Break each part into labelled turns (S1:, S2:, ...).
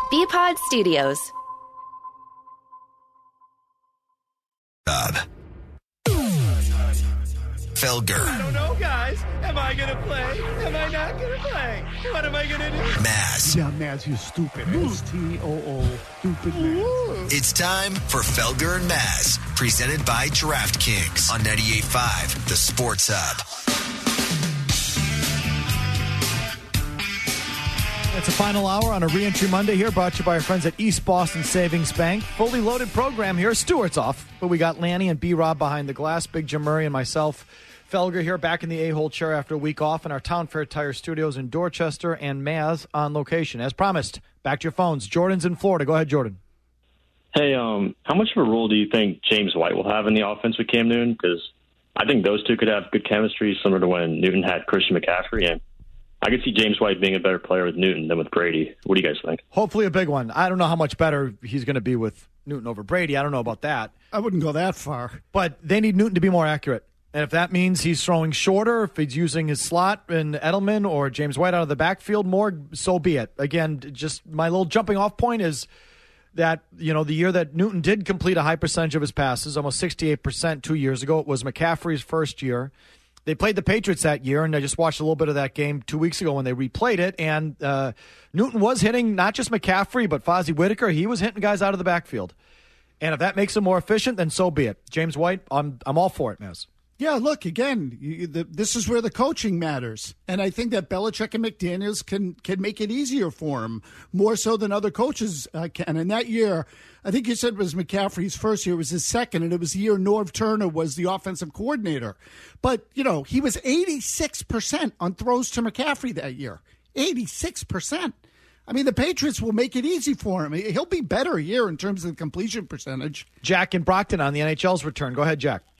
S1: BPod Studios.
S2: Felger.
S3: I don't know, guys. Am I going to play? Am I not going to play? What am I going to do?
S2: Maz.
S4: Yeah, Maz, you stupid. S-T-O-O. Stupid Maz.
S2: It's time for Felger and Maz, presented by DraftKings on 98.5, the Sports Hub.
S5: It's a final hour on a Reentry Monday here, brought to you by our friends at East Boston Savings Bank. Fully loaded program here. Stewart's off, but we got Lanny and B-Rob behind the glass. Big Jim Murray and myself, Felger, here back in the A-hole chair after a week off in our Town Fair Tire Studios in Dorchester, and Maz on location. As promised, back to your phones. Jordan's in Florida. Go ahead, Jordan.
S6: Hey, how much of a role do you think James White will have in the offense with Cam Newton? Because I think those two could have good chemistry, similar to when Newton had Christian McCaffrey, and I could see James White being a better player with Newton than with Brady. What do you guys think?
S5: Hopefully a big one. I don't know how much better he's going to be with Newton over Brady. I don't know about that.
S4: I wouldn't go that far.
S5: But they need Newton to be more accurate. And if that means he's throwing shorter, if he's using his slot in Edelman or James White out of the backfield more, so be it. Again, just my little jumping off point is that, you know, the year that Newton did complete a high percentage of his passes, almost 68% 2 years ago, it was McCaffrey's first year. They played the Patriots that year, and I just watched a little bit of that game 2 weeks ago when they replayed it, and Newton was hitting not just McCaffrey, but Fozzie Whitaker. He was hitting guys out of the backfield. And if that makes him more efficient, then so be it. James White, I'm all for it, Maz.
S4: Yeah, look, again, this is where the coaching matters. And I think that Belichick and McDaniels can make it easier for him, more so than other coaches can. And that year, I think you said it was McCaffrey's first year, it was his second, and it was the year Norv Turner was the offensive coordinator. But, you know, he was 86% on throws to McCaffrey that year. 86%. I mean, the Patriots will make it easy for him. He'll be better here in terms of the completion percentage.
S5: Jack in Brockton on the NHL's return. Go ahead, Jack.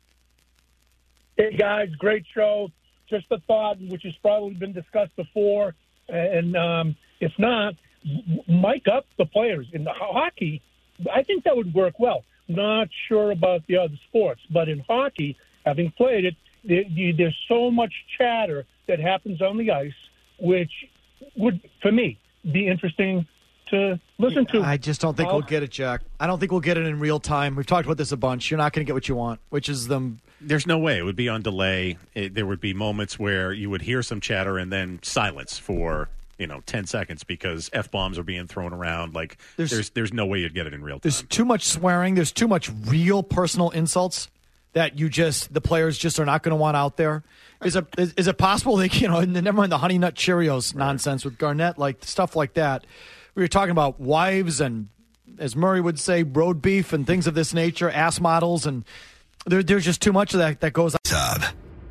S7: Hey, guys, great show. Just a thought, which has probably been discussed before, and if not, mic up the players. In the hockey, I think that would work well. Not sure about the other sports, but in hockey, having played it, there's so much chatter that happens on the ice, which would, for me, be interesting to listen to.
S5: I just don't think we'll get it, Jack. I don't think we'll get it in real time. We've talked about this a bunch. You're not going to get what you want, which is them.
S8: There's no way. It would be on delay. There would be moments where you would hear some chatter and then silence for 10 seconds because F-bombs are being thrown around. Like there's no way you'd get it in real time.
S5: There's too much swearing. There's too much real personal insults that the players just are not going to want out there. Is it possible they never mind the Honey Nut Cheerios nonsense with Garnett, like stuff like that. We were talking about wives and, as Murray would say, road beef and things of this nature, ass models, and there's just too much of that goes on.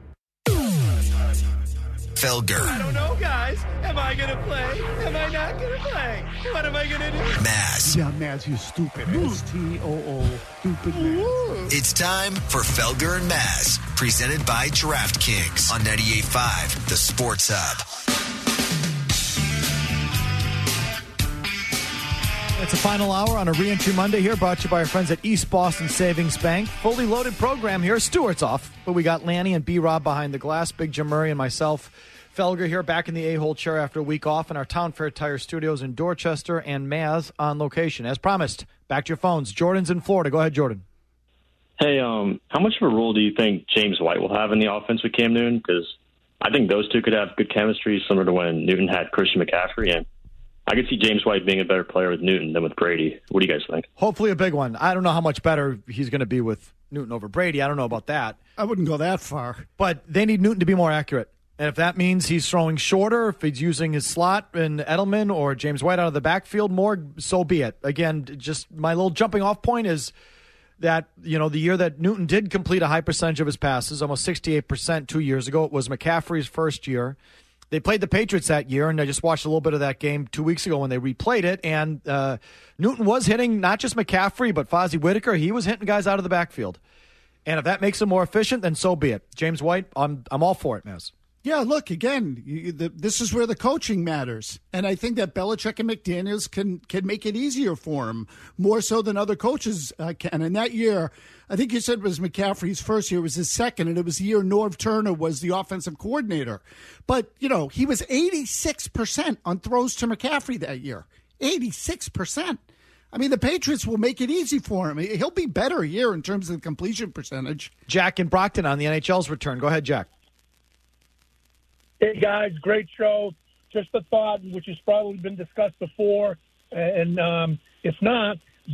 S2: Felger.
S3: I don't know, guys. Am I going to play? Am I not going to play? What am I going to do?
S2: Maz.
S4: Yeah, Maz, you stupid. S-T-O-O. Stupid Maz.
S2: It's time for Felger and Maz, presented by DraftKings on 98.5, the Sports Hub.
S5: It's a final hour on a Reentry Monday here, brought to you by our friends at East Boston Savings Bank. Fully loaded program here. Stewart's off, but we got Lanny and B-Rob behind the glass. Big Jim Murray and myself, Felger, here back in the A-hole chair after a week off in our Town Fair Tire Studios in Dorchester, and Maz on location. As promised, back to your phones. Jordan's in Florida. Go ahead, Jordan.
S6: Hey, how much of a role do you think James White will have in the offense with Cam Newton? Because I think those two could have good chemistry, similar to when Newton had Christian McCaffrey, and I could see James White being a better player with Newton than with Brady. What do you guys think?
S5: Hopefully a big one. I don't know how much better he's going to be with Newton over Brady. I don't know about that.
S4: I wouldn't go that far.
S5: But they need Newton to be more accurate. And if that means he's throwing shorter, if he's using his slot in Edelman or James White out of the backfield more, so be it. Again, just my little jumping off point is that, the year that Newton did complete a high percentage of his passes, almost 68% 2 years ago, it was McCaffrey's first year. They played the Patriots that year, and I just watched a little bit of that game 2 weeks ago when they replayed it, and Newton was hitting not just McCaffrey, but Fozzie Whitaker. He was hitting guys out of the backfield. And if that makes him more efficient, then so be it. James White, I'm all for it, Maz.
S4: Yeah, look, again, this is where the coaching matters. And I think that Belichick and McDaniels can make it easier for him, more so than other coaches can. And that year, I think you said it was McCaffrey's first year, it was his second, and it was the year Norv Turner was the offensive coordinator. But, he was 86% on throws to McCaffrey that year. 86%. I mean, the Patriots will make it easy for him. He'll be better here in terms of the completion percentage.
S5: Jack in Brockton on the NHL's return. Go ahead, Jack.
S7: Hey, guys, great show. Just a thought, which has probably been discussed before, and if not,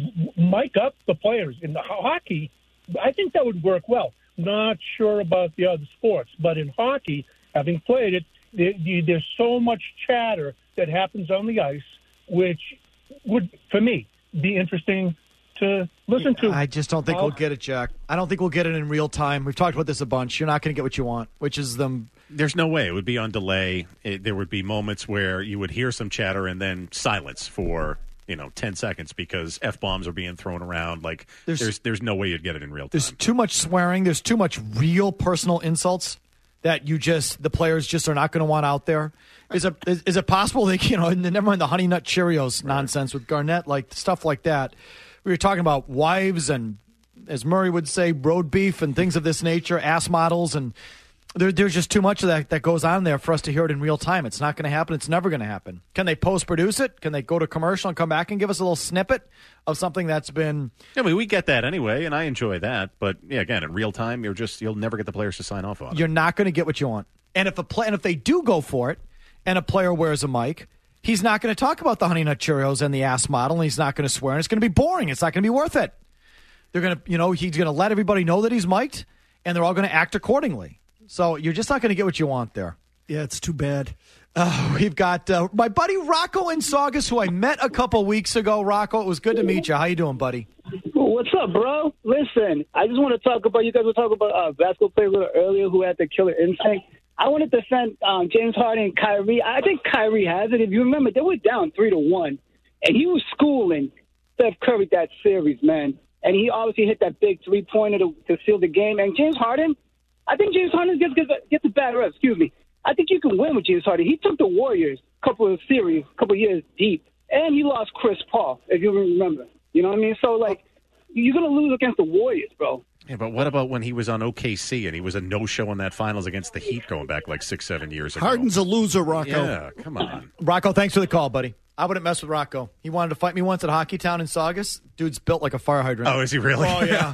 S7: mic up the players. In the hockey, I think that would work well. Not sure about the other sports, but in hockey, having played it, there's so much chatter that happens on the ice, which would, for me, be interesting to listen to.
S5: I just don't think we'll get it, Jack. I don't think we'll get it in real time. We've talked about this a bunch. You're not going to get what you want, which is them.
S8: There's no way. It would be on delay. There would be moments where you would hear some chatter and then silence for 10 seconds because F-bombs are being thrown around. Like there's no way you'd get it in real time.
S5: There's too much swearing. There's too much real personal insults that the players just are not going to want out there. Is it possible they, never mind the Honey Nut Cheerios nonsense with Garnett, like stuff like that. We were talking about wives and, as Murray would say, road beef and things of this nature, ass models, and there's just too much of that goes on there for us to hear it in real time. It's not going to happen. It's never going to happen. Can they post-produce it? Can they go to commercial and come back and give us a little snippet of something that's been...
S8: I mean, we get that anyway, and I enjoy that. But, yeah, again, in real time, you'll never get the players to sign off on it.
S5: You're not going to get what you want. And if they do go for it, and a player wears a mic, he's not going to talk about the Honey Nut Cheerios and the ass model, and he's not going to swear, and it's going to be boring. It's not going to be worth it. They're going to, he's going to let everybody know that he's mic'd, and they're all going to act accordingly. So you're just not going to get what you want there.
S4: Yeah, it's too bad.
S5: We've got my buddy Rocco in Saugus, who I met a couple weeks ago. Rocco, it was good to meet you. How you doing, buddy?
S1: What's up, bro? Listen, I just want to talk about, you guys were talking about a basketball player a little earlier who had the killer instinct. I want to defend James Harden and Kyrie. I think Kyrie has it. If you remember, they were down 3-1, and he was schooling Steph Curry that series, man. And he obviously hit that big three-pointer to seal the game. And James Harden, I think James Harden gets a bad rep. Excuse me. I think you can win with James Harden. He took the Warriors a couple of years deep, and he lost Chris Paul, if you remember. You know what I mean? So, you're going to lose against the Warriors, bro.
S8: Yeah, but what about when he was on OKC and he was a no-show in that finals against the Heat going back 6-7 years ago?
S4: Harden's a loser, Rocco.
S8: Yeah, come on.
S5: Rocco, thanks for the call, buddy. I wouldn't mess with Rocco. He wanted to fight me once at Hockey Town in Saugus. Dude's built like a fire hydrant.
S8: Oh, is he really?
S5: Oh, yeah.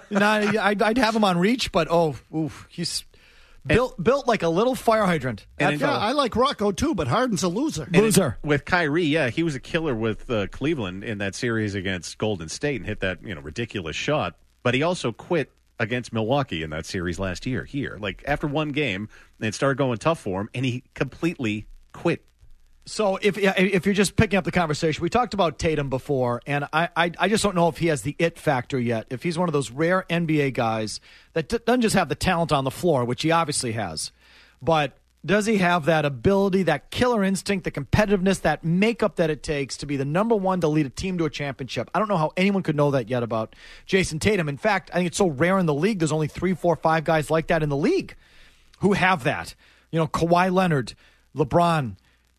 S5: I'd have him on reach, but, he's built like a little fire hydrant.
S4: I like Rocco, too, but Harden's a loser.
S8: With Kyrie, yeah, he was a killer with Cleveland in that series against Golden State and hit that ridiculous shot. But he also quit against Milwaukee in that series last year here. After one game, it started going tough for him, and he completely quit.
S5: So if you're just picking up the conversation, we talked about Tatum before, and I just don't know if he has the it factor yet. If he's one of those rare NBA guys that doesn't just have the talent on the floor, which he obviously has, but does he have that ability, that killer instinct, the competitiveness, that makeup that it takes to be the number one to lead a team to a championship? I don't know how anyone could know that yet about Jason Tatum. In fact, I think it's so rare in the league. There's only 3, 4, 5 guys like that in the league who have that. Kawhi Leonard, LeBron,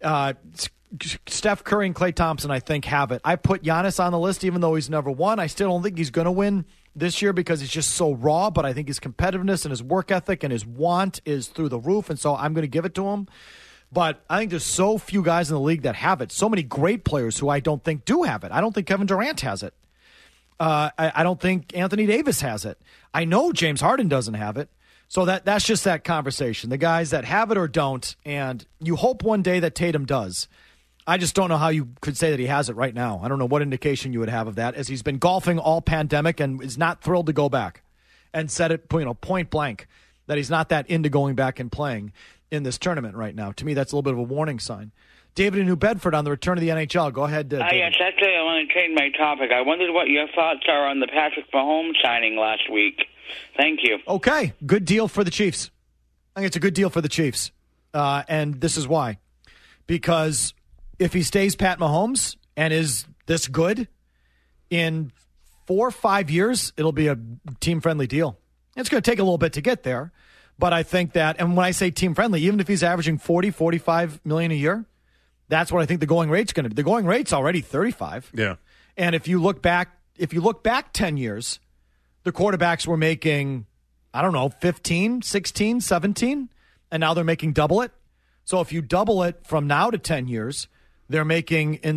S5: Steph Curry and Klay Thompson, I think, have it. I put Giannis on the list, even though he's never won. I still don't think he's going to win this year because he's just so raw, but I think his competitiveness and his work ethic and his want is through the roof, and so I'm going to give it to him. But I think there's so few guys in the league that have it. So many great players who I don't think do have it. I don't think Kevin Durant has it. I don't think Anthony Davis has it. I know James Harden doesn't have it. So that's just that conversation. The guys that have it or don't, and you hope one day that Tatum does. I just don't know how you could say that he has it right now. I don't know what indication you would have of that, as he's been golfing all pandemic and is not thrilled to go back, and said it point blank that he's not that into going back and playing in this tournament right now. To me, that's a little bit of a warning sign. David in New Bedford on the return of the NHL. Go ahead, David.
S9: Yes, actually, I want to change my topic. I wondered what your thoughts are on the Patrick Mahomes signing last week. Thank you.
S5: Okay, good deal for the Chiefs. I think it's a good deal for the Chiefs, and this is why. Because if he stays Pat Mahomes and is this good, in 4 or 5 years, it'll be a team-friendly deal. It's going to take a little bit to get there, but I think that, and when I say team-friendly, even if he's averaging 40, 45 million a year, that's what I think the going rate's going to be. The going rate's already 35.
S8: Yeah.
S5: And if you look back 10 years, the quarterbacks were making, 15, 16, 17, and now they're making double it. So if you double it from now to 10 years, they're making in the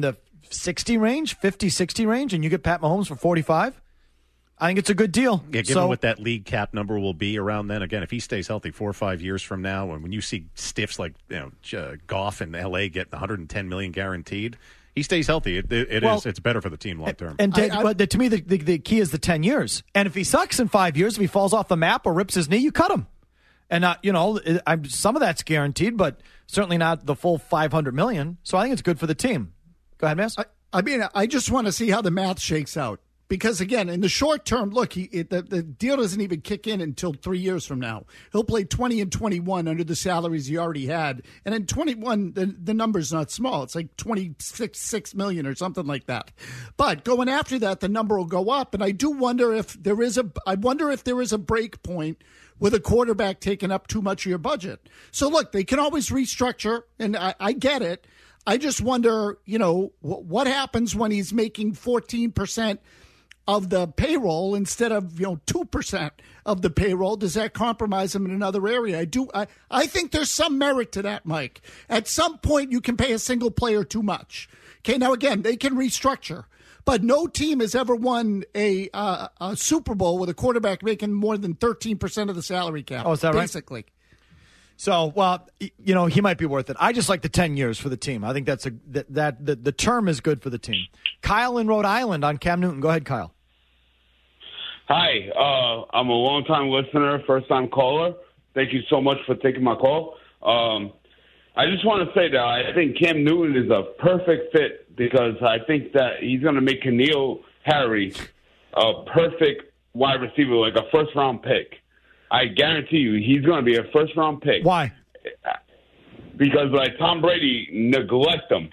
S5: 60 range, 50, 60 range, and you get Pat Mahomes for 45, I think it's a good deal.
S8: Yeah, given what that league cap number will be around then, again, if he stays healthy 4 or 5 years from now, and when you see stiffs like Goff in L.A. get $110 million guaranteed, he stays healthy. It's better for the team long term.
S5: But to me, the key is the 10 years. And if he sucks in 5 years, if he falls off the map or rips his knee, you cut him. And some of that's guaranteed, but certainly not the full $500 million. So I think it's good for the team. Go ahead, Mass.
S4: I just want to see how the math shakes out. Because, again, in the short term, look, the deal doesn't even kick in until 3 years from now. He'll play 20 and 21 under the salaries he already had. And in 21, the number's not small. It's like $26 million or something like that. But going after that, the number will go up. And I do wonder if there is a break point with a quarterback taking up too much of your budget. So, look, they can always restructure, and I get it. I just wonder, what happens when he's making 14% of the payroll instead of 2% of the payroll. Does that compromise him in another area? I think there's some merit to that, Mike. At some point, you can pay a single player too much. Okay, now again, they can restructure, but no team has ever won a Super Bowl with a quarterback making more than 13% of the salary cap.
S5: Oh, is that right?
S4: Basically.
S5: So, well, he might be worth it. I just like the 10 years for the team. I think the term is good for the team. Kyle in Rhode Island on Cam Newton. Go ahead, Kyle.
S10: Hi, I'm a long-time listener, first-time caller. Thank you so much for taking my call. I just want to say that I think Cam Newton is a perfect fit because I think that he's going to make N'Keal Harry a perfect wide receiver, like a first-round pick. I guarantee you he's going to be a first-round pick.
S5: Why?
S10: Because, Tom Brady neglected him,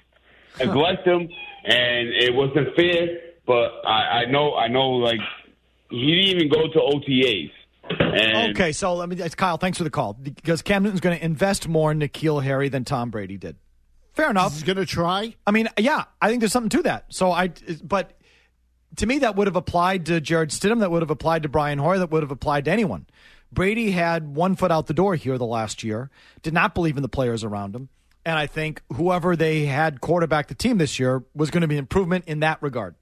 S10: and it wasn't fair, but I know, he didn't even go to OTAs.
S5: Okay, so it's Kyle. Thanks for the call. Because Cam Newton's going to invest more in N'Keal Harry than Tom Brady did. Fair enough.
S4: He's going to try.
S5: I mean, yeah, I think there's something to that. But to me, that would have applied to Jared Stidham. That would have applied to Brian Hoyer. That would have applied to anyone. Brady had 1 foot out the door here the last year. Did not believe in the players around him. And I think whoever they had quarterback the team this year was going to be an improvement in that regard.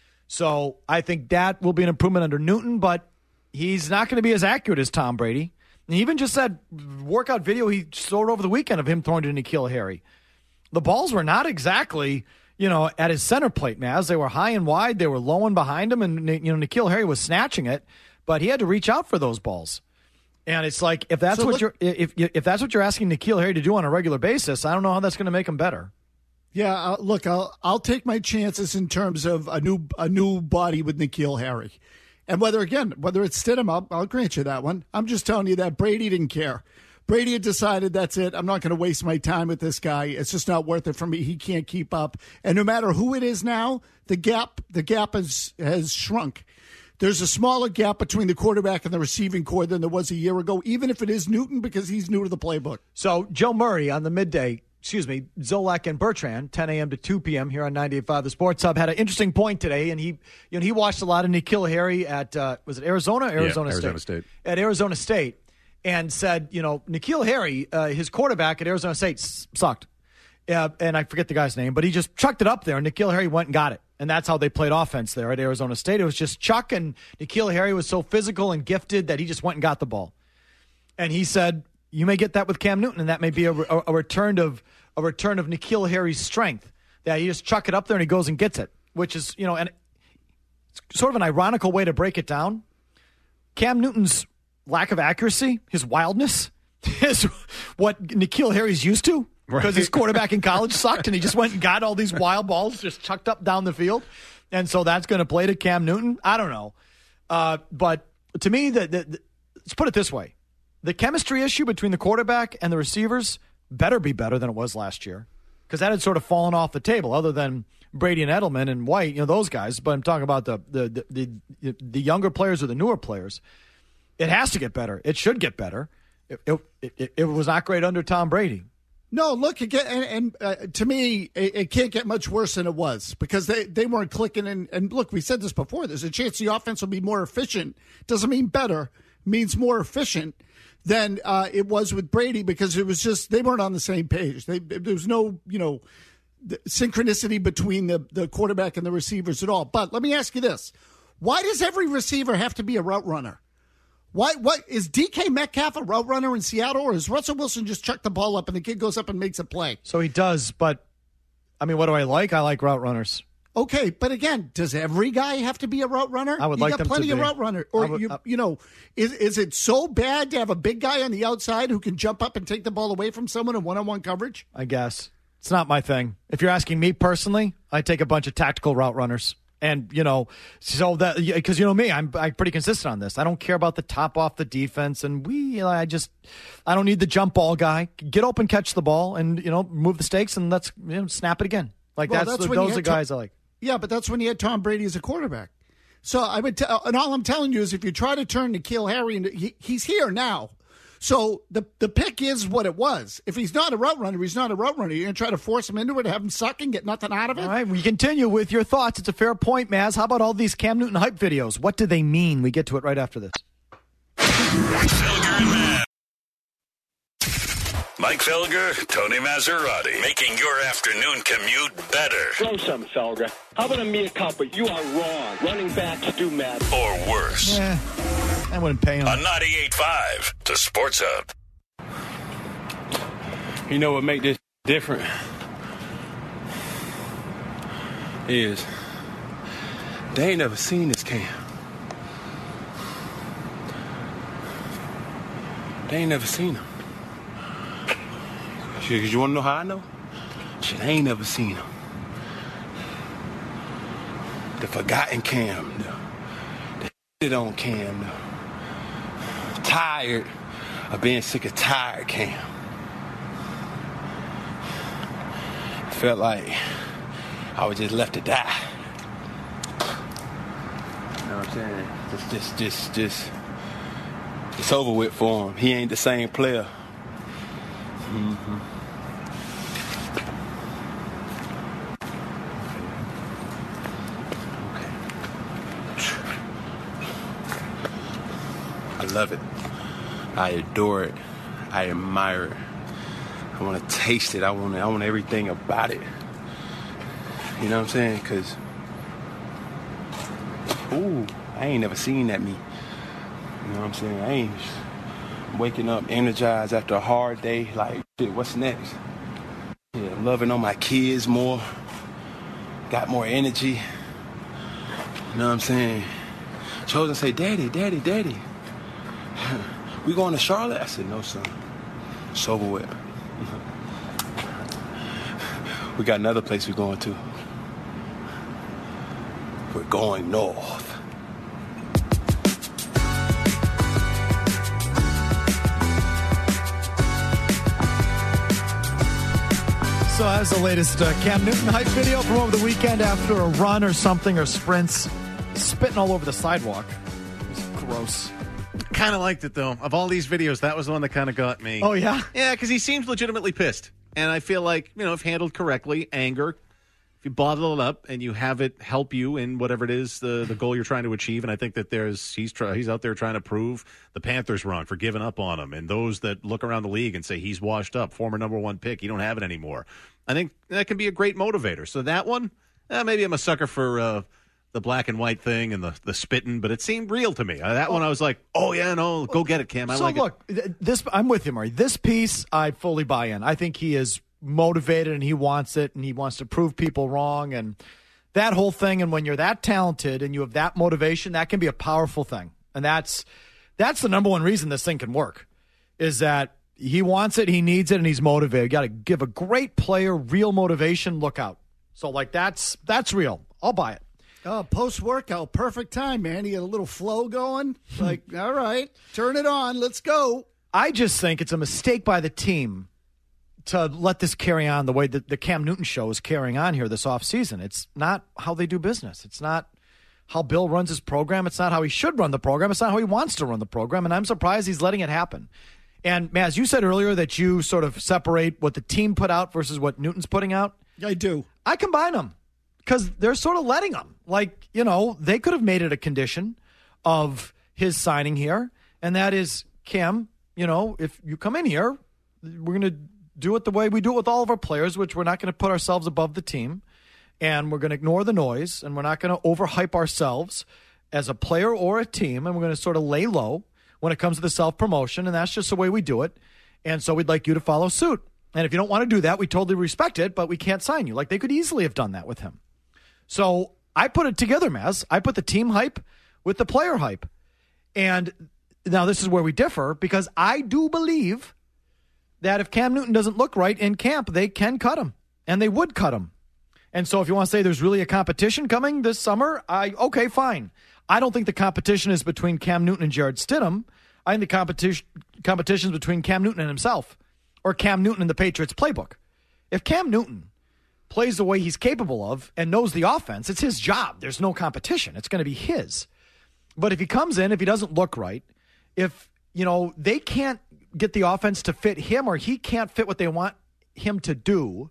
S5: So I think that will be an improvement under Newton, but he's not going to be as accurate as Tom Brady. And he even just said workout video he showed over the weekend of him throwing to N'Keal Harry. The balls were not exactly, at his center plate, Maz. They were high and wide. They were low and behind him, and N'Keal Harry was snatching it, but he had to reach out for those balls. And it's like if that's what you're asking N'Keal Harry to do on a regular basis, I don't know how that's going to make him better.
S4: Yeah, look, I'll take my chances in terms of a new body with N'Keal Harry. And whether it's Stidham, I'll grant you that one. I'm just telling you that Brady didn't care. Brady had decided that's it. I'm not going to waste my time with this guy. It's just not worth it for me. He can't keep up. And no matter who it is now, the gap has shrunk. There's a smaller gap between the quarterback and the receiving core than there was a year ago, even if it is Newton because he's new to the playbook.
S5: So Joe Murray on the midday. Zolak and Bertrand, 10 a.m. to 2 p.m. here on 98.5 The Sports Hub, had an interesting point today, and he watched a lot of N'Keal Harry at, was it Arizona? Arizona State. At Arizona State, and said, N'Keal Harry, his quarterback at Arizona State sucked. And I forget the guy's name, but he just chucked it up there, and N'Keal Harry went and got it. And that's how they played offense there at Arizona State. It was just Chuck, and N'Keal Harry was so physical and gifted that he just went and got the ball. And he said, you may get that with Cam Newton, and that may be a return of N'Keal Harry's strength. That you just chuck it up there and he goes and gets it, which is, and it's sort of an ironical way to break it down. Cam Newton's lack of accuracy, his wildness, is what N'Keal Harry's used to because his quarterback in college sucked and he just went and got all these wild balls just chucked up down the field. And so that's going to play to Cam Newton. I don't know. But to me, let's put it this way. The chemistry issue between the quarterback and the receivers better be better than it was last year because that had sort of fallen off the table other than Brady and Edelman and White, those guys. But I'm talking about the younger players or the newer players. It has to get better. It should get better. It was not great under Tom Brady.
S4: No, look, again, and to me, it can't get much worse than it was because they weren't clicking. And look, we said this before. There's a chance the offense will be more efficient. Doesn't mean better. Means more efficient than it was with Brady because it was just they weren't on the same page. There was no synchronicity between the quarterback and the receivers at all. But let me ask you this. Why does every receiver have to be a route runner? What is DK Metcalf a route runner in Seattle, or is Russell Wilson just chuck the ball up and the kid goes up and makes a play?
S5: So he does, but I mean, what do I like? I like route runners.
S4: Okay, but again, does every guy have to be a route runner?
S5: I would like them to be.
S4: You got plenty of route runner. Or is it so bad to have a big guy on the outside who can jump up and take the ball away from someone in one-on-one coverage?
S5: I guess it's not my thing. If you're asking me personally, I take a bunch of tactical route runners. And, so that, because me, I'm pretty consistent on this. I don't care about the top off the defense. And I don't need the jump ball guy. Get open, catch the ball, and, move the stakes, and let's snap it again. Those are guys I like.
S4: Yeah, but that's when you had Tom Brady as a quarterback. So I would and all I'm telling you is if you try to turn N'Keal Harry, he's here now. So the pick is what it was. If he's not a route runner, he's not a route runner. You're going to try to force him into it, have him suck and get nothing out of it?
S5: All right, we continue with your thoughts. It's a fair point, Maz. How about all these Cam Newton hype videos? What do they mean? We get to it right after this.
S11: Felger and Maz. Mike Felger, Tony Maserati, making your afternoon commute better.
S12: Throw some, Felger. How about a mea culpa? You are wrong. Running backs do matter.
S11: Or worse.
S5: I wouldn't pay him.
S11: On 98.5, the Sports Hub.
S13: You know what make this different? Is they ain't never seen this Cam. They ain't never seen him. Because you want to know how I know? Shit, I ain't never seen him. The forgotten Cam, the shit on Cam, tired of being sick of tired Cam. Felt like I was just left to die. You know what I'm saying? Just it's over with for him. He ain't the same player. Mm-hmm. I love it. I adore it. I admire it. I want to taste it. I want everything about it. You know what I'm saying? Because, I ain't never seen that me. You know what I'm saying? I ain't waking up energized after a hard day. Like, shit, what's next? Yeah, loving on my kids more. Got more energy. You know what I'm saying? Chosen say, Daddy. We going to Charlotte? I said, no, son. It's over with. We got another place we're going to. We're going north.
S5: So that's the latest Cam Newton hype video from over the weekend after a run or something, or sprints, spitting all over the sidewalk. It was gross.
S8: Kind of liked it, though. Of all these videos, that was the one that kind of got me.
S5: Oh, yeah?
S8: Yeah, because he seems legitimately pissed. And I feel like, if handled correctly, anger, if you bottle it up and you have it help you in whatever it is, the goal you're trying to achieve. And I think that he's out there trying to prove the Panthers wrong for giving up on him. And those that look around the league and say he's washed up, former number one pick, you don't have it anymore. I think that can be a great motivator. So that one, maybe I'm a sucker for the black and white thing and the spitting, but it seemed real to me. That one I was like, oh, yeah, no, go get it, Cam. I like
S5: it. I'm with you, Murray. This piece, I fully buy in. I think he is motivated and he wants it and he wants to prove people wrong and that whole thing. And when you're that talented and you have that motivation, that can be a powerful thing. And that's the number one reason this thing can work, is that he wants it, he needs it, and he's motivated. You got to give a great player real motivation. Look out. So, that's real. I'll buy it.
S4: Oh, post-workout, perfect time, man. You get a little flow going. Like, all right, turn it on. Let's go.
S5: I just think it's a mistake by the team to let this carry on the way that the Cam Newton show is carrying on here this offseason. It's not how they do business. It's not how Bill runs his program. It's not how he should run the program. It's not how he wants to run the program, and I'm surprised he's letting it happen. And, Maz, you said earlier that you sort of separate what the team put out versus what Newton's putting out.
S4: I do. I
S5: combine them because they're sort of letting them. Like, they could have made it a condition of his signing here, and that is, Cam, if you come in here, we're going to do it the way we do it with all of our players, which we're not going to put ourselves above the team, and we're going to ignore the noise, and we're not going to overhype ourselves as a player or a team, and we're going to sort of lay low when it comes to the self-promotion, and that's just the way we do it. And so we'd like you to follow suit. And if you don't want to do that, we totally respect it, but we can't sign you. Like, they could easily have done that with him. So I put it together, Maz. I put the team hype with the player hype. And now this is where we differ, because I do believe that if Cam Newton doesn't look right in camp, they can cut him, and they would cut him. And so if you want to say there's really a competition coming this summer, okay, fine. I don't think the competition is between Cam Newton and Jared Stidham. I think the competition is between Cam Newton and himself, or Cam Newton and the Patriots playbook. If Cam Newton plays the way he's capable of and knows the offense, it's his job. There's no competition. It's going to be his. But if he comes in, if he doesn't look right, if, they can't get the offense to fit him, or he can't fit what they want him to do,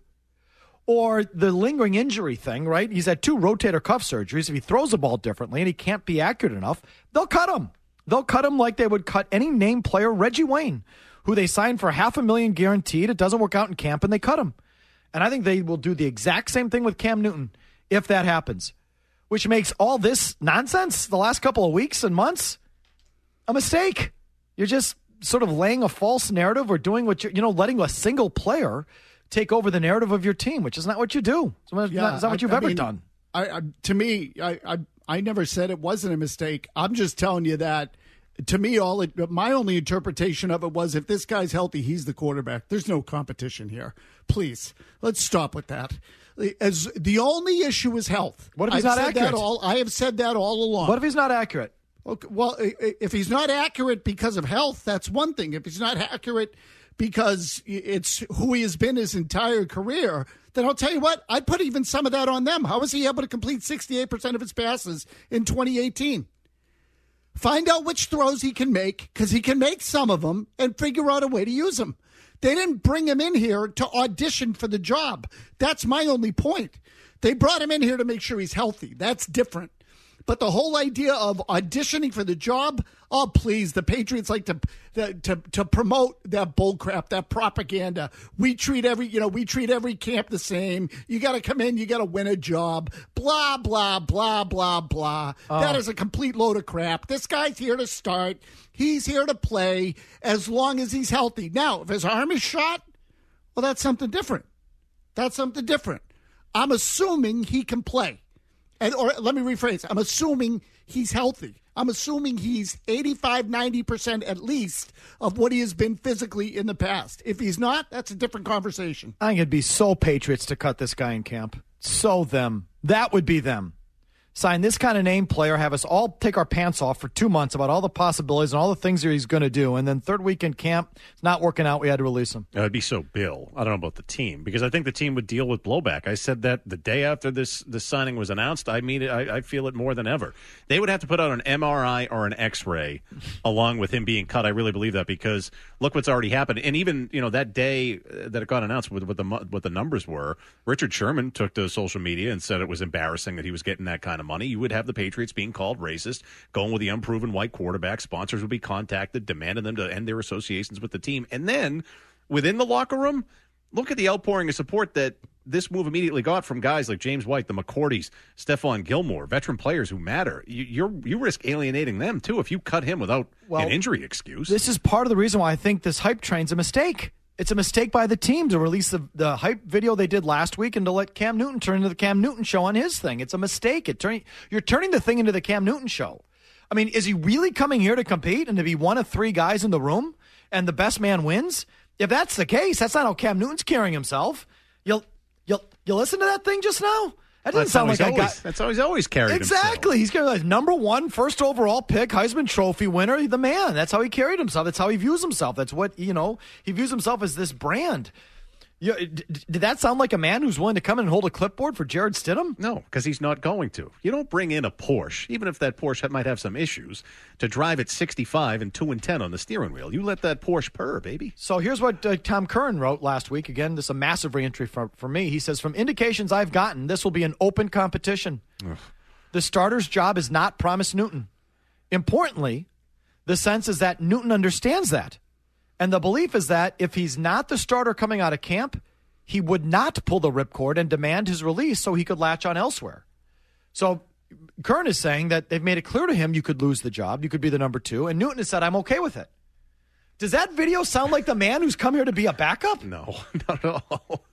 S5: or the lingering injury thing, right? He's had 2 rotator cuff surgeries. If he throws the ball differently and he can't be accurate enough, they'll cut him. They'll cut him like they would cut any named player, Reggie Wayne, who they signed for $500,000 guaranteed. It doesn't work out in camp, and they cut him. And I think they will do the exact same thing with Cam Newton if that happens, which makes all this nonsense the last couple of weeks and months a mistake. You're just sort of laying a false narrative, or doing what letting a single player take over the narrative of your team, which is not what you do. It's not what you've ever done.
S4: To me, I never said it wasn't a mistake. I'm just telling you that, to me, my only interpretation of it was, if this guy's healthy, he's the quarterback. There's no competition here. Please, let's stop with that. As the only issue is health.
S5: What if he's not accurate?
S4: I have said that all along.
S5: What if he's not accurate?
S4: Okay, well, if he's not accurate because of health, that's one thing. If he's not accurate because it's who he has been his entire career, then I'll tell you what, I'd put even some of that on them. How was he able to complete 68% of his passes in 2018? Find out which throws he can make, because he can make some of them, and figure out a way to use them. They didn't bring him in here to audition for the job. That's my only point. They brought him in here to make sure he's healthy. That's different. But the whole idea of auditioning for the job, oh, please, the Patriots like to promote that bullcrap, that propaganda. We treat every camp the same. You got to come in, you got to win a job. Blah, blah, blah, blah, blah. Oh. That is a complete load of crap. This guy's here to start. He's here to play as long as he's healthy. Now, if his arm is shot, well, that's something different. I'm assuming he can play. Or let me rephrase. I'm assuming he's healthy. I'm assuming he's 85, 90% at least of what he has been physically in the past. If he's not, that's a different conversation.
S5: I think it'd be so Patriots to cut this guy in camp. So them. That would be them. Sign this kind of name player, have us all take our pants off for 2 months about all the possibilities and all the things that he's going to do. And then third week in camp, it's not working out. We had to release him.
S8: It'd be so Bill. I don't know about the team, because I think the team would deal with blowback. I said that the day after this signing was announced. I mean, I feel it more than ever. They would have to put out an MRI or an X-ray along with him being cut. I really believe that, because look what's already happened. And even that day that it got announced, what the numbers were, Richard Sherman took to social media and said it was embarrassing that he was getting that kind of money. You would have the Patriots being called racist, going with the unproven white quarterback. Sponsors would be contacted, demanding them to end their associations with the team. And then within the locker room, look at the outpouring of support that this move immediately got from guys like James White, the McCourtys, Stephon Gilmore, veteran players who matter. You risk alienating them, too, if you cut him without an injury excuse.
S5: This is part of the reason why I think this hype train's a mistake. It's a mistake by the team to release the hype video they did last week and to let Cam Newton turn into the Cam Newton show on his thing. It's a mistake. You're turning the thing into the Cam Newton show. I mean, is he really coming here to compete and to be one of 3 guys in the room and the best man wins? If that's the case, that's not how Cam Newton's carrying himself. You listen to that thing just now? That doesn't sound like a guy.
S8: That's how he's always carried himself.
S5: Exactly. He's carried like number 1, first overall pick, Heisman Trophy winner, the man. That's how he carried himself. That's how he views himself. That's what, he views himself as this brand. Did that sound like a man who's willing to come in and hold a clipboard for Jared Stidham?
S8: No, because he's not going to. You don't bring in a Porsche, even if that Porsche might have some issues, to drive at 65 and 2 and 10 on the steering wheel. You let that Porsche purr, baby.
S5: So here's what Tom Curran wrote last week. Again, this is a massive reentry for me. He says, from indications I've gotten, this will be an open competition. Ugh. The starter's job is not promised Newton. Importantly, the sense is that Newton understands that And the belief is that if he's not the starter coming out of camp, he would not pull the ripcord and demand his release so he could latch on elsewhere. So Kern is saying that they've made it clear to him you could lose the job, you could be the number 2, and Newton has said, I'm okay with it. Does that video sound like the man who's come here to be a backup?
S8: No, not at all.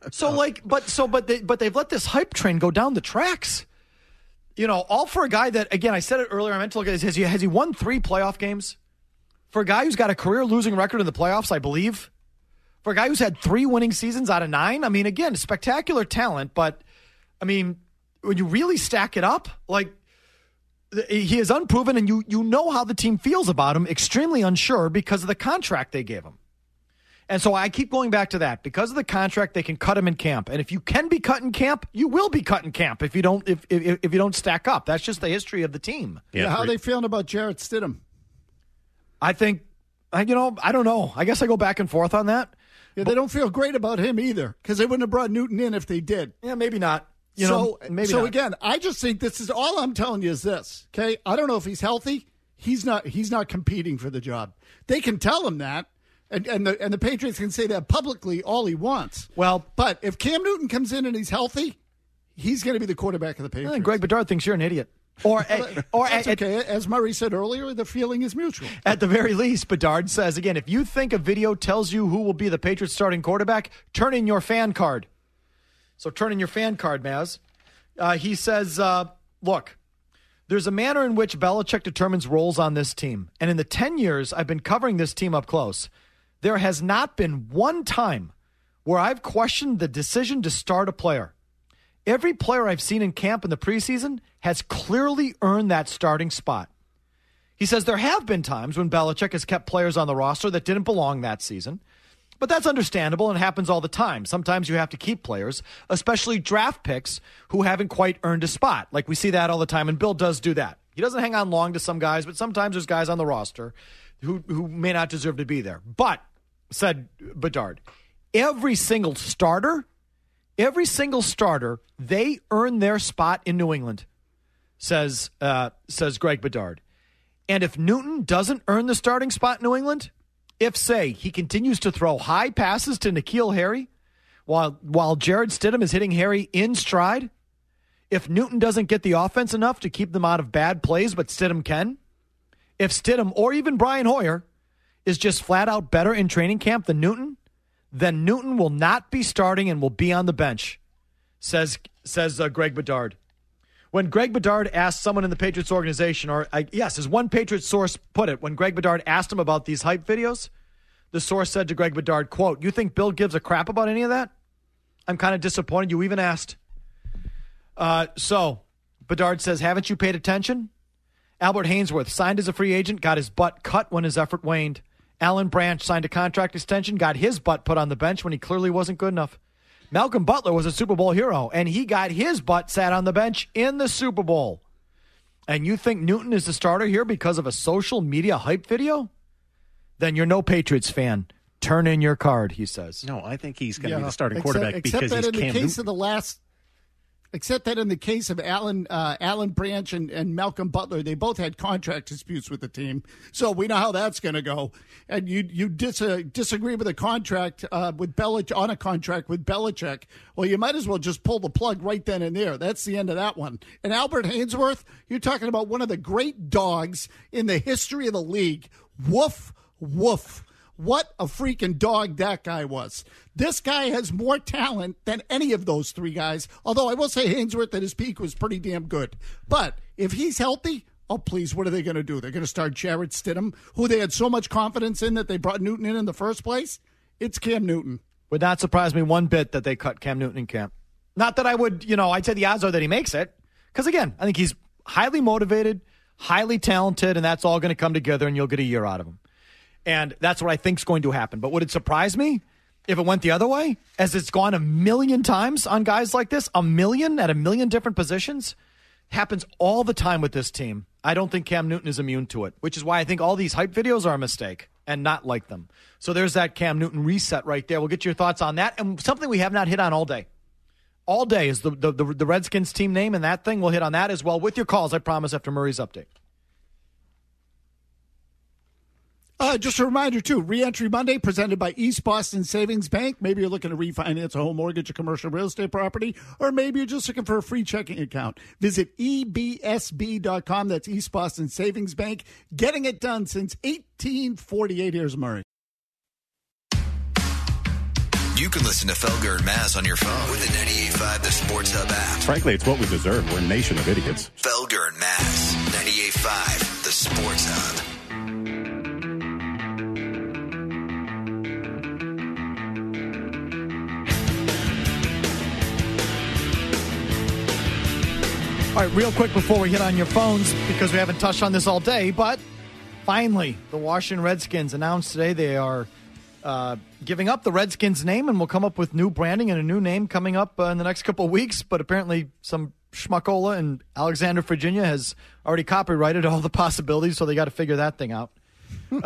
S5: But they've let this hype train go down the tracks. You know, all for a guy that, again, I said it earlier, I meant to look at it, has he won 3 playoff games? For a guy who's got a career losing record in the playoffs, I believe. For a guy who's had 3 winning seasons out of 9, I mean, again, spectacular talent, but, I mean, when you really stack it up, like, he is unproven, and you know how the team feels about him, extremely unsure because of the contract they gave him. And so I keep going back to that. Because of the contract, they can cut him in camp. And if you can be cut in camp, you will be cut in camp if you don't stack up. That's just the history of the team.
S4: Yeah, how are they feeling about Jarrett Stidham?
S5: I think, I don't know. I guess I go back and forth on that.
S4: Yeah, they don't feel great about him either because they wouldn't have brought Newton in if they did.
S5: Yeah, maybe not. Maybe
S4: so
S5: not.
S4: Again, I just think this is all I'm telling you is this. Okay, I don't know if he's healthy. He's not competing for the job. They can tell him that, and the Patriots can say that publicly all he wants.
S5: Well,
S4: but if Cam Newton comes in and he's healthy, he's going to be the quarterback of the Patriots.
S5: I think Greg Bedard thinks you're an idiot.
S4: That's okay. As Murray said earlier, the feeling is mutual.
S5: At the very least, Bedard says, again, if you think a video tells you who will be the Patriots starting quarterback, turn in your fan card. So turn in your fan card, Maz. He says, look, there's a manner in which Belichick determines roles on this team. And in the 10 years I've been covering this team up close, there has not been one time where I've questioned the decision to start a player. Every player I've seen in camp in the preseason has clearly earned that starting spot. He says there have been times when Belichick has kept players on the roster that didn't belong that season. But that's understandable and happens all the time. Sometimes you have to keep players, especially draft picks who haven't quite earned a spot. Like we see that all the time, and Bill does do that. He doesn't hang on long to some guys, but sometimes there's guys on the roster who may not deserve to be there. But, said Bedard, every single starter, they earn their spot in New England, says Greg Bedard. And if Newton doesn't earn the starting spot in New England, if, say, he continues to throw high passes to N'Keal Harry while Jarrett Stidham is hitting Harry in stride, if Newton doesn't get the offense enough to keep them out of bad plays, but Stidham can, if Stidham or even Brian Hoyer is just flat out better in training camp than Newton, then Newton will not be starting and will be on the bench, says Greg Bedard. When Greg Bedard asked someone in the Patriots organization, as one Patriots source put it, when Greg Bedard asked him about these hype videos, the source said to Greg Bedard, quote, "You think Bill gives a crap about any of that? I'm kind of disappointed you even asked." So Bedard says, haven't you paid attention? Albert Hainsworth signed as a free agent, got his butt cut when his effort waned. Alan Branch signed a contract extension, got his butt put on the bench when he clearly wasn't good enough. Malcolm Butler was a Super Bowl hero, and he got his butt sat on the bench in the Super Bowl. And you think Newton is the starter here because of a social media hype video? Then you're no Patriots fan. Turn in your card, he says.
S8: No, I think he's going to be the starting quarterback because he's Cam Newton.
S4: Except that in the case of Alan Branch and Malcolm Butler, they both had contract disputes with the team. So we know how that's going to go. And you disagree with a contract with Belichick on a contract with Belichick. Well, you might as well just pull the plug right then and there. That's the end of that one. And Albert Hainsworth, you're talking about one of the great dogs in the history of the league. Woof, woof. What a freaking dog that guy was. This guy has more talent than any of those 3 guys, although I will say Hainsworth at his peak was pretty damn good. But if he's healthy, oh, please, what are they going to do? They're going to start Jarrett Stidham, who they had so much confidence in that they brought Newton in the first place? It's Cam Newton.
S5: Would not surprise me one bit that they cut Cam Newton in camp. Not that I would, I'd say the odds are that he makes it. Because, again, I think he's highly motivated, highly talented, and that's all going to come together, and you'll get a year out of him. And that's what I think is going to happen. But would it surprise me if it went the other way, as it's gone a million times on guys like this, a million at a million different positions? Happens all the time with this team. I don't think Cam Newton is immune to it, which is why I think all these hype videos are a mistake and not like them. So there's that Cam Newton reset right there. We'll get your thoughts on that. And something we have not hit on all day. All day is the Redskins team name, and that thing. We'll hit on that as well with your calls, I promise, after Murray's update.
S4: Just a reminder, too, Reentry Monday presented by East Boston Savings Bank. Maybe you're looking to refinance a home mortgage or commercial real estate property, or maybe you're just looking for a free checking account. Visit ebsb.com. That's East Boston Savings Bank. Getting it done since 1848. Here's Murray.
S2: You can listen to Felger and Mazz on your phone with the 98.5 The Sports Hub app.
S8: Frankly, it's what we deserve. We're a nation of idiots.
S2: Felger and Mazz, 98.5 The Sports Hub.
S5: All right, real quick before we hit on your phones, because we haven't touched on this all day, but finally, the Washington Redskins announced today they are giving up the Redskins name and will come up with new branding and a new name coming up in the next couple of weeks. But apparently some schmuckola in Alexandria, Virginia has already copyrighted all the possibilities, so they got to figure that thing out. But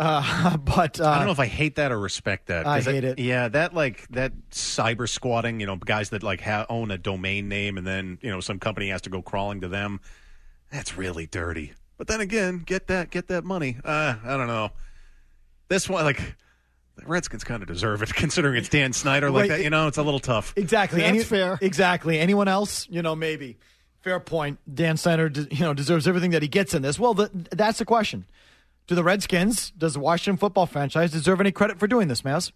S8: I don't know if I hate that or respect that.
S5: I hate it.
S8: Yeah, that cyber squatting, guys that own a domain name and then, some company has to go crawling to them. That's really dirty. But then again, get that money. I don't know. This one, the Redskins kind of deserve it, considering it's Dan Snyder like that. It's a little tough.
S5: Exactly.
S4: That's fair.
S5: Exactly. Anyone else? Maybe. Fair point. Dan Snyder, deserves everything that he gets in this. Well, that's the question. Do the Redskins, does the Washington football franchise deserve any credit for doing this, Maz?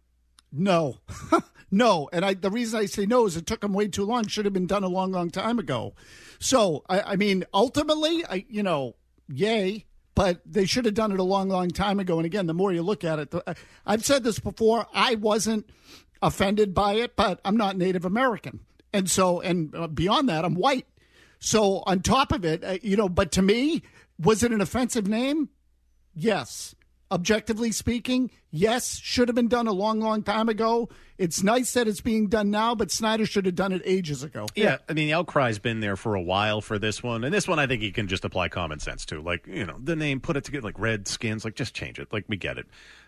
S4: No. No. And the reason I say no is it took them way too long. Should have been done a long, long time ago. So, I mean, ultimately, yay. But they should have done it a long, long time ago. And again, the more you look at it, I've said this before, I wasn't offended by it, but I'm not Native American. And so, beyond that, I'm white. So on top of it, but to me, was it an offensive name? Yes. Objectively speaking, yes, should have been done a long, long time ago. It's nice that it's being done now, but Snyder should have done it ages ago.
S8: Yeah, I mean, the outcry's been there for a while for this one. And this one, I think you can just apply common sense to. The name, put it together, like Redskins, just change it. We get it.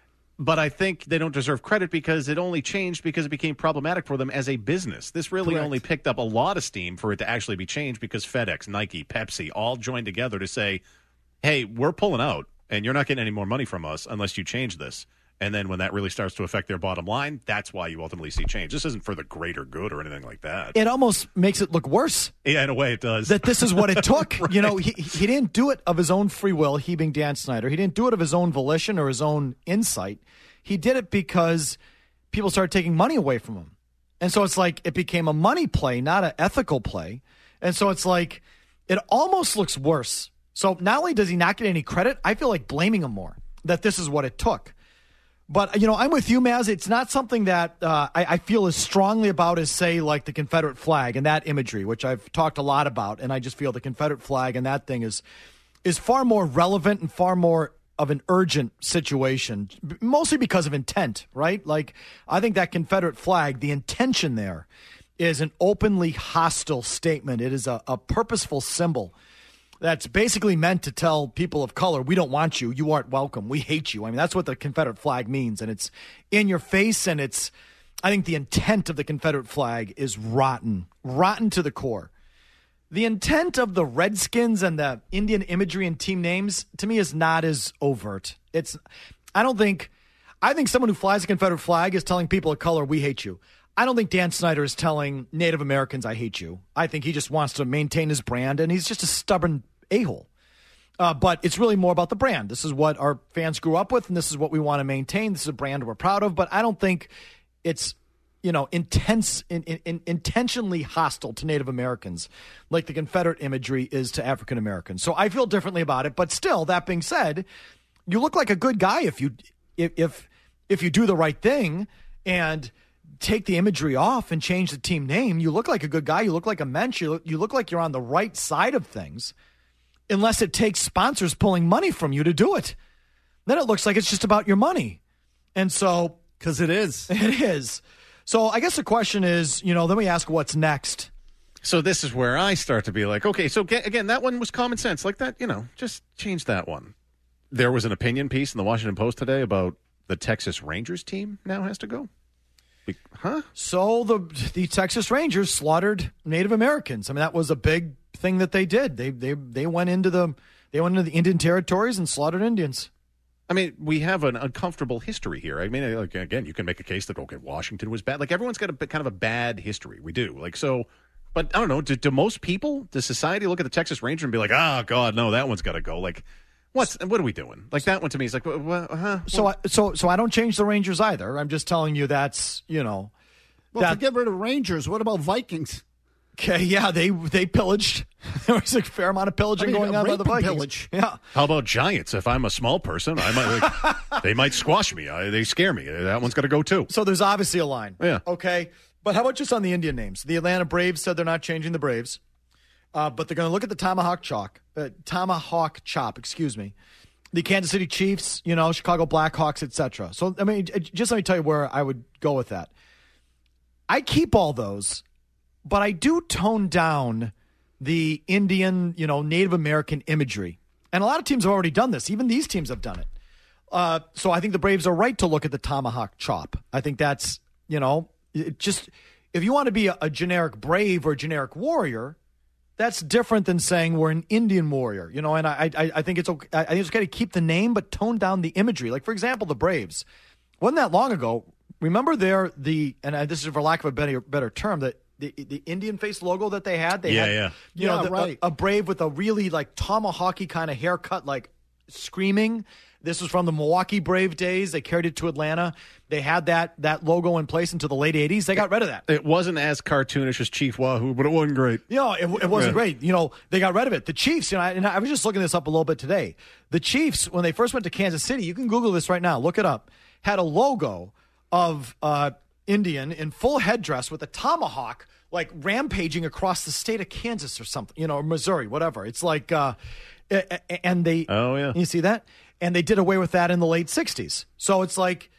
S8: But I think they don't deserve credit because it only changed because it became problematic for them as a business. This really only picked up a lot of steam for it to actually be changed because FedEx, Nike, Pepsi all joined together to say, hey, we're pulling out. And you're not getting any more money from us unless you change this. And then when that really starts to affect their bottom line, that's why you ultimately see change. This isn't for the greater good or anything like that.
S5: It almost makes it look worse.
S8: Yeah, in a way it does.
S5: That this is what it took. Right. He didn't do it of his own free will, he being Dan Snyder. He didn't do it of his own volition or his own insight. He did it because people started taking money away from him. And so it's it became a money play, not an ethical play. And so it's it almost looks worse. So not only does he not get any credit, I feel like blaming him more, that this is what it took. But, I'm with you, Maz. It's not something that I feel as strongly about as, say, the Confederate flag and that imagery, which I've talked a lot about. And I just feel the Confederate flag and that thing is far more relevant and far more of an urgent situation, mostly because of intent, right? I think that Confederate flag, the intention there is an openly hostile statement. It is a purposeful symbol that's basically meant to tell people of color, we don't want you. You aren't welcome. We hate you. I mean, that's what the Confederate flag means. And it's in your face. And I think the intent of the Confederate flag is rotten to the core. The intent of the Redskins and the Indian imagery and team names, to me, is not as overt. I think someone who flies a Confederate flag is telling people of color, we hate you. I don't think Dan Snyder is telling Native Americans, I hate you. I think he just wants to maintain his brand, and he's just a stubborn a-hole. But it's really more about the brand. This is what our fans grew up with, and this is what we want to maintain. This is a brand we're proud of, but I don't think it's intentionally hostile to Native Americans like the Confederate imagery is to African Americans. So I feel differently about it, but still, that being said, you look like a good guy if you do the right thing and take the imagery off and change the team name. You look like a good guy. You look like a mensch. You look like you're on the right side of things, unless it takes sponsors pulling money from you to do it. Then it looks like it's just about your money. And so,
S4: because it is.
S5: It is. So I guess the question is, then we ask what's next.
S8: So this is where I start to be like, okay, so again, that one was common sense. Like that, just change that one. There was an opinion piece in the Washington Post today about the Texas Rangers team now has to go. Huh?
S5: So the Texas Rangers slaughtered Native Americans. I mean, that was a big thing that they did. They went into the Indian territories and slaughtered Indians.
S8: I mean, we have an uncomfortable history here. I mean, like, again, you can make a case that, okay, Washington was bad. Like, everyone's got kind of a bad history. We do. Like, so, but I don't know. Do most people, does society look at the Texas Ranger and be like, oh, God, no, that one's got to go? Like, what are we doing? Like, that one to me is like,
S5: So I don't change the Rangers either. I'm just telling you that's,
S4: Well, to get rid of Rangers, what about Vikings?
S5: Okay, yeah, they pillaged. There was a fair amount of pillaging going on by the Vikings.
S4: Pillage.
S5: Yeah.
S8: How about Giants? If I'm a small person, I might they might squash me. They scare me. That one's got to go too.
S5: So there's obviously a line.
S8: Yeah.
S5: Okay, but how about just on the Indian names? The Atlanta Braves said they're not changing the Braves, but they're going to look at the tomahawk chop. Excuse me. The Kansas City Chiefs, Chicago Blackhawks, etc. So I mean, just let me tell you where I would go with that. I keep all those. But I do tone down the Indian, Native American imagery. And a lot of teams have already done this. Even these teams have done it. So I think the Braves are right to look at the tomahawk chop. I think that's, just if you want to be a generic Brave or generic Warrior, that's different than saying we're an Indian Warrior. And I think it's okay. I think it's okay to keep the name, but tone down the imagery. Like, for example, the Braves. Wasn't that long ago? Remember and this is for lack of a better term, that the Indian face logo that they had? A Brave with a really like tomahawky kind of haircut, like screaming. This was from the Milwaukee Brave days. They carried it to Atlanta. They had that logo in place until the late 80s. They got rid of that.
S8: It wasn't as cartoonish as Chief Wahoo, but it wasn't great.
S5: It wasn't great. They got rid of it. The Chiefs, and I was just looking this up a little bit today. The Chiefs, when they first went to Kansas City, you can Google this right now, look it up, had a logo of Indian in full headdress with a tomahawk like rampaging across the state of Kansas or something, or Missouri, whatever. It's like, and they,
S8: oh yeah,
S5: you see that? And they did away with that in the late 60s. So it's like,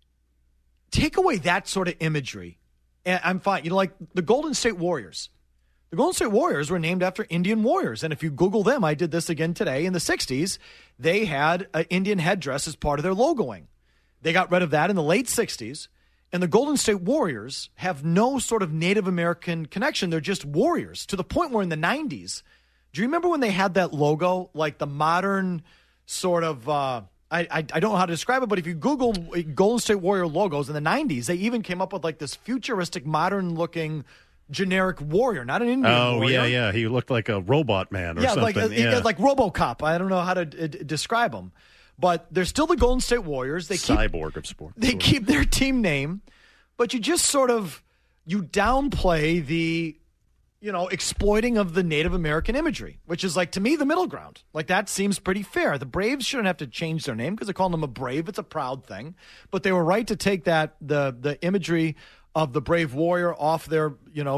S5: take away that sort of imagery, and I'm fine. Like the Golden State Warriors. The Golden State Warriors were named after Indian warriors. And if you Google them, I did this again today, in the 60s, they had an Indian headdress as part of their logoing. They got rid of that in the late 60s. And the Golden State Warriors have no sort of Native American connection. They're just warriors, to the point where in the 90s, do you remember when they had that logo, like the modern sort of, I don't know how to describe it, but if you Google Golden State Warrior logos in the 90s, they even came up with like this futuristic, modern-looking generic warrior, not an Indian warrior.
S8: Oh, yeah. He looked like a robot man or something.
S5: Like RoboCop. I don't know how to describe him. But they're still the Golden State Warriors.
S8: Cyborg of sport.
S5: They keep their team name, but you just sort of, you downplay the, exploiting of the Native American imagery, which is like, to me, the middle ground. Like, that seems pretty fair. The Braves shouldn't have to change their name because they're calling them a Brave. It's a proud thing. But they were right to take that, the imagery of the Brave Warrior off their,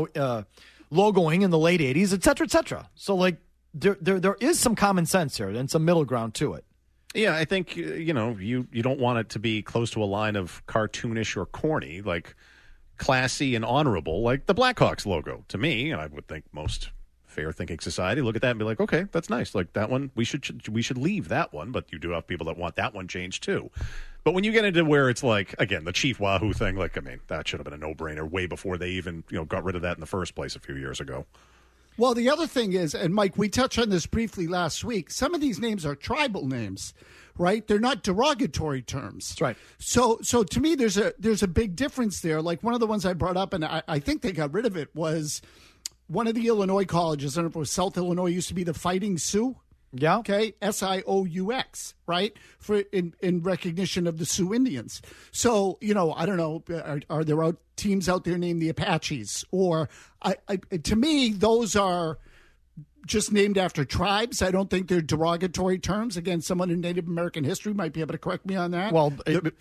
S5: logoing in the late 80s, et cetera, et cetera. So, like, there is some common sense here and some middle ground to it.
S8: Yeah, I think, you don't want it to be close to a line of cartoonish or corny, like classy and honorable, like the Blackhawks logo. To me, and I would think most fair-thinking society, look at that and be like, okay, that's nice. Like that one, we should leave that one, but you do have people that want that one changed too. But when you get into where it's like, again, the Chief Wahoo thing, like, I mean, that should have been a no-brainer way before they even, got rid of that in the first place a few years ago.
S4: Well, the other thing is, and Mike, we touched on this briefly last week, some of these names are tribal names, right? They're not derogatory terms.
S5: That's right.
S4: So to me, there's a big difference there. Like one of the ones I brought up, and I think they got rid of it, was one of the Illinois colleges. I don't know if it was South Illinois, used to be the Fighting Sioux.
S5: Yeah.
S4: Okay. SIOUX, right? In recognition of the Sioux Indians. So, I don't know, are there teams out there named the Apaches? Or to me, those are just named after tribes. I don't think they're derogatory terms. Again, someone in Native American history might be able to correct me on that.
S5: Well,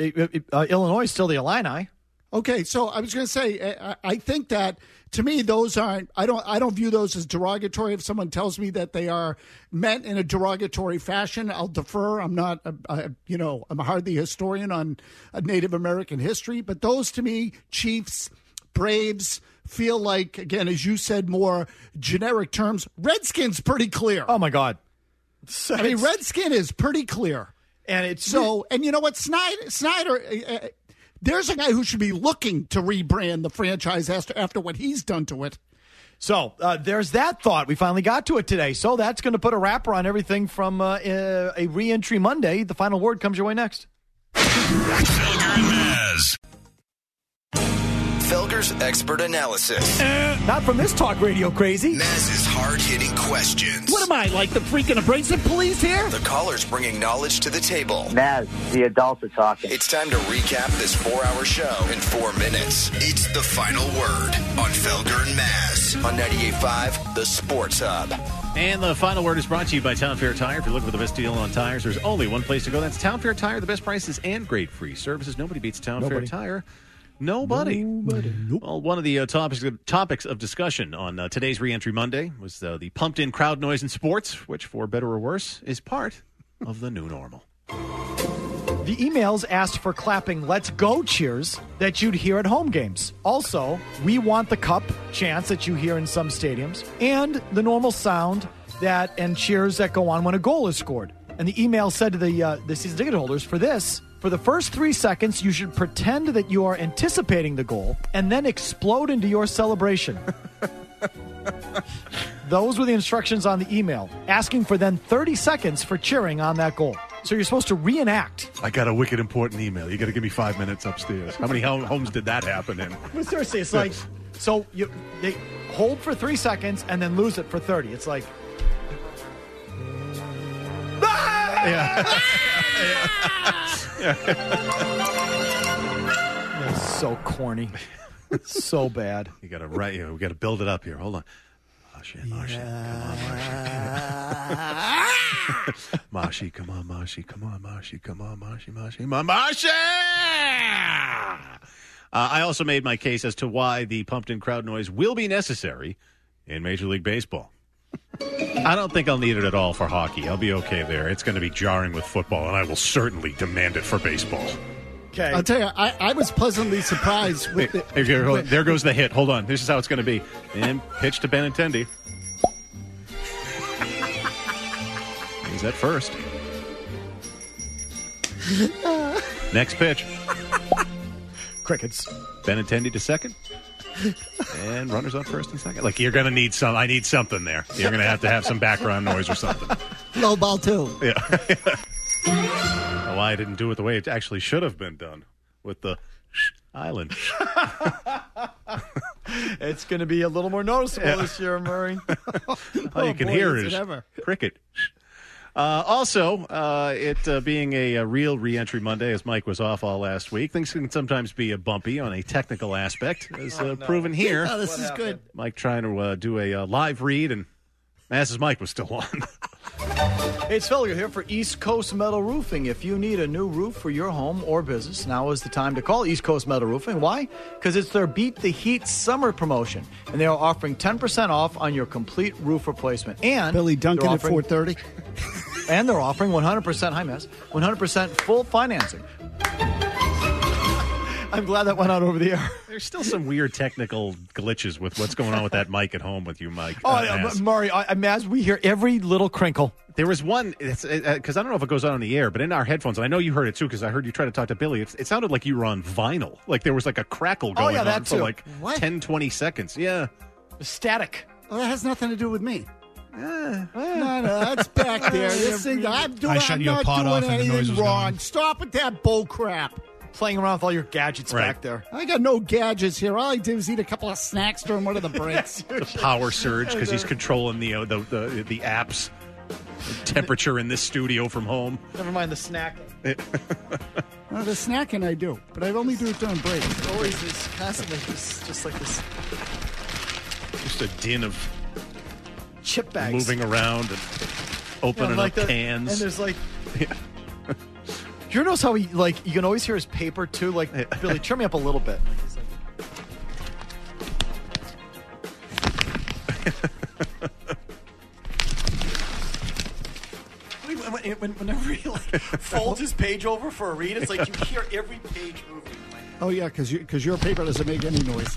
S5: Illinois is still the Illini.
S4: Okay, so I was going to say, I think that to me those aren't. I don't view those as derogatory. If someone tells me that they are meant in a derogatory fashion, I'll defer. I'm not, I'm hardly a historian on Native American history, but those to me, Chiefs, Braves, feel like, again, as you said, more generic terms. Redskins pretty clear.
S5: Oh my God,
S4: I mean, Redskin is pretty clear,
S5: and it's
S4: so. And you know what, Snyder. There's a guy who should be looking to rebrand the franchise after what he's done to it.
S5: So there's that thought. We finally got to it today. So that's going to put a wrapper on everything from a re-entry Monday. The final word comes your way next.
S11: Felger and Maz. Felger's expert analysis.
S5: Not from this talk radio crazy.
S2: Maz's hard-hitting questions.
S3: What am I, like the freaking abrasive police here?
S2: The callers bringing knowledge to the table.
S1: Maz, the adults are talking.
S2: It's time to recap this 4-hour show in 4 minutes. It's the final word on Felger and Maz on 98.5, the Sports Hub.
S8: And the final word is brought to you by Town Fair Tire. If you're looking for the best deal on tires, there's only one place to go. That's Town Fair Tire. The best prices and great free services. Nobody beats Town Fair Tire. Nobody. Nope. Well, one of the topics of discussion on today's Reentry Monday was the pumped-in crowd noise in sports, which, for better or worse, is part of the new normal.
S5: The emails asked for clapping "Let's Go" cheers that you'd hear at home games. Also, "We Want the Cup" chants that you hear in some stadiums, and the normal sound and cheers that go on when a goal is scored. And the email said to the season ticket holders, for the first 3 seconds, you should pretend that you are anticipating the goal and then explode into your celebration. Those were the instructions on the email, asking for then 30 seconds for cheering on that goal. So you're supposed to reenact.
S8: I got a wicked important email. You got to give me 5 minutes upstairs. How many homes did that happen in?
S5: But seriously, it's like, so they hold for 3 seconds and then lose it for 30. It's like... That's so corny. So bad.
S8: You got to we got to build it up here. Hold on. Mashi, come on, Mashi. Mashi, come on, Mashi. Come on, Mashi. Come on, Mashi. Mashi! I also made my case as to why the pumped-in crowd noise will be necessary in Major League Baseball. I don't think I'll need it at all for hockey. I'll be okay there. It's going to be jarring with football, and I will certainly demand it for baseball.
S5: Okay.
S4: I'll tell you, I was pleasantly surprised with
S8: there goes the hit. Hold on. This is how it's going to be. And pitch to Benintendi. He's at first. Next pitch.
S5: Crickets.
S8: Benintendi to second. And runners on first and second. Like, you're going to need I need something there. You're going to have some background noise or something.
S4: Low ball, too.
S8: Yeah. Why I didn't do it the way it actually should have been done with the island.
S5: It's going to be a little more noticeable this year, Murray.
S8: All you can hear is cricket. Also, it being a real re-entry Monday, as Mike was off all last week, things can sometimes be bumpy on a technical aspect, as proven here.
S4: Oh, this is good.
S8: Mike trying to do a live read, and Maz's mic was still on.
S5: Hey, it's Felger here for East Coast Metal Roofing. If you need a new roof for your home or business, now is the time to call East Coast Metal Roofing. Why? Because it's their Beat the Heat summer promotion, and they are offering 10% off on your complete roof replacement. And
S4: Billy Duncan at 4:30.
S5: And they're offering 100%, hi, Mass, 100% full financing. I'm glad that went out over the air.
S8: There's still some weird technical glitches with what's going on with that mic at home with you, Mike.
S5: Murray, Maz, we hear every little crinkle.
S8: There was one, because I don't know if it goes on the air, but in our headphones, and I know you heard it too, because I heard you try to talk to Billy, it sounded like you were on vinyl. Like there was like a crackle going on for like 10, 20 seconds. Yeah.
S5: Static.
S4: Well, that has nothing to do with me. No, that's back there. This thing, I'm not doing anything wrong. Stop with that bull crap.
S5: Playing around with all your gadgets back there.
S4: I got no gadgets here. All I did was eat a couple of snacks during one of the breaks.
S8: The power surge, because he's controlling the apps. The temperature in this studio from home.
S5: Never mind the snacking.
S4: Well, the snacking I do, but I only do it during breaks.
S5: Always is constantly just like this.
S8: Just a din of
S5: chip bags
S8: moving around and opening up cans.
S5: And there's like... You notice how he, like, you can always hear his paper, too? Like, Billy, turn me up a little bit. Whenever he, folds his page over for a read, it's like you hear every page moving.
S4: Oh, yeah, because your paper doesn't make any noise.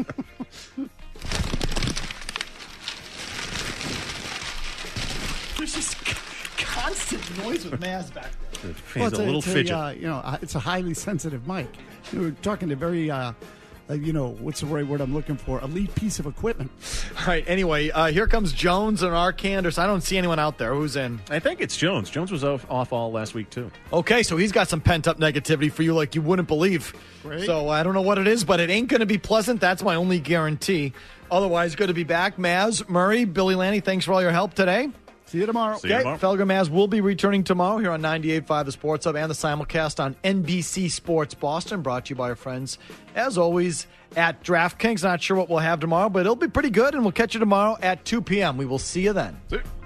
S5: There's just constant noise with Maz back there.
S8: He's a little fidget.
S4: it's a highly sensitive mic. We were talking to very what's the right word I'm looking for? Elite piece of equipment.
S5: All right. Anyway, here comes Jones and Arcanders. I don't see anyone out there. Who's in?
S8: I think it's Jones. Jones was off all last week, too.
S5: Okay, so he's got some pent-up negativity for you like you wouldn't believe.
S4: Great.
S5: So I don't know what it is, but it ain't going to be pleasant. That's my only guarantee. Otherwise, good to be back. Maz, Murray, Billy Lanny, thanks for all your help today.
S4: See you tomorrow.
S5: Felger Maz will be returning tomorrow here on 98.5 The Sports Hub and the simulcast on NBC Sports Boston, brought to you by our friends, as always, at DraftKings. Not sure what we'll have tomorrow, but it'll be pretty good, and we'll catch you tomorrow at 2 p.m. We will see you then.
S8: See you.